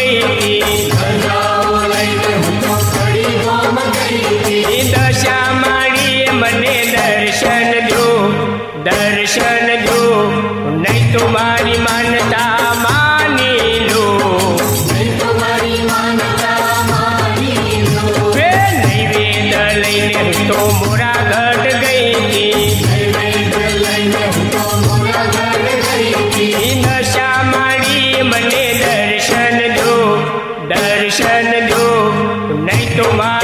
गई थी, दशा माड़ी मने दर्शन दो, नहीं तुम्हारी मानता मानी लो, वे नैवेद लईने तो मोरा घट गई थी, दशा माड़ी मने दर्शन दो, नहीं तुम्हारी